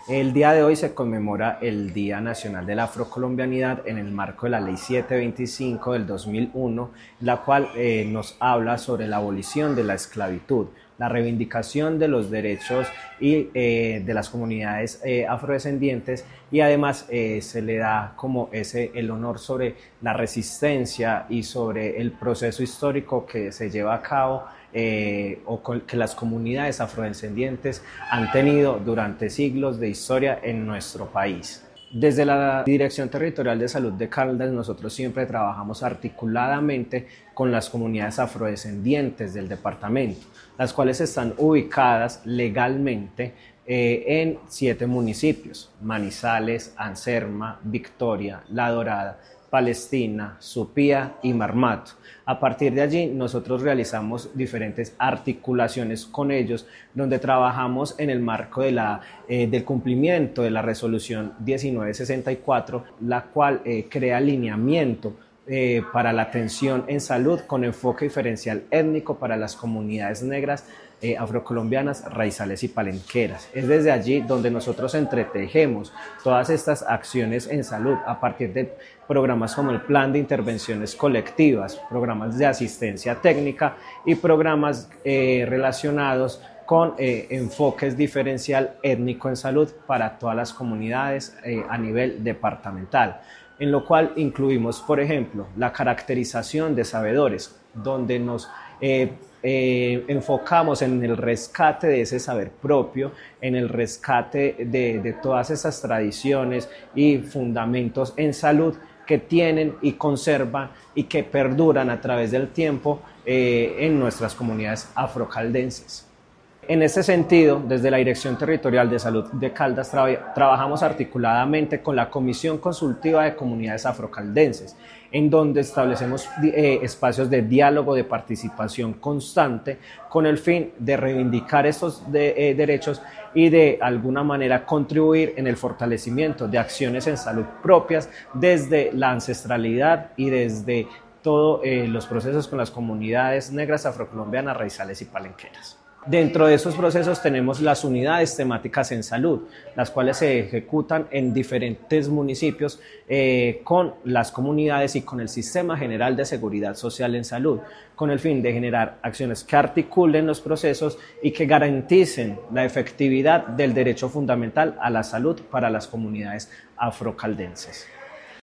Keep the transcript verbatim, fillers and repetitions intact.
El día de hoy se conmemora el Día Nacional de la Afrocolombianidad en el marco de la Ley setecientos veinticinco del dos mil uno, la cual eh, nos habla sobre la abolición de la esclavitud, la reivindicación de los derechos y, eh, de las comunidades eh, afrodescendientes, y además eh, se le da como ese el honor sobre la resistencia y sobre el proceso histórico que se lleva a cabo eh, o con, que las comunidades afrodescendientes han tenido durante siglos de historia en nuestro país. Desde la Dirección Territorial de Salud de Caldas, nosotros siempre trabajamos articuladamente con las comunidades afrodescendientes del departamento, las cuales están ubicadas legalmente eh, en siete municipios: Manizales, Anserma, Victoria, La Dorada, Palestina, Supía y Marmato. A partir de allí nosotros realizamos diferentes articulaciones con ellos, donde trabajamos en el marco de la, eh, del cumplimiento de la resolución diecinueve sesenta y cuatro, la cual eh, crea lineamiento eh, para la atención en salud con enfoque diferencial étnico para las comunidades negras, Eh, afrocolombianas, raizales y palenqueras. Es desde allí donde nosotros entretejemos todas estas acciones en salud a partir de programas como el Plan de Intervenciones Colectivas, programas de asistencia técnica y programas eh, relacionados con eh, enfoques diferencial étnico en salud para todas las comunidades eh, a nivel departamental, en lo cual incluimos, por ejemplo, la caracterización de sabedores, donde nos eh, eh, enfocamos en el rescate de ese saber propio, en el rescate de, de todas esas tradiciones y fundamentos en salud que tienen y conservan y que perduran a través del tiempo eh, en nuestras comunidades afrocaldenses. En este sentido, desde la Dirección Territorial de Salud de Caldas tra- trabajamos articuladamente con la Comisión Consultiva de Comunidades Afrocaldenses, en donde establecemos eh, espacios de diálogo, de participación constante, con el fin de reivindicar estos de, eh, derechos y de alguna manera contribuir en el fortalecimiento de acciones en salud propias desde la ancestralidad y desde todos eh, los procesos con las comunidades negras, afrocolombianas, raizales y palenqueras. Dentro de esos procesos tenemos las unidades temáticas en salud, las cuales se ejecutan en diferentes municipios eh, con las comunidades y con el Sistema General de Seguridad Social en Salud, con el fin de generar acciones que articulen los procesos y que garanticen la efectividad del derecho fundamental a la salud para las comunidades afrocaldenses.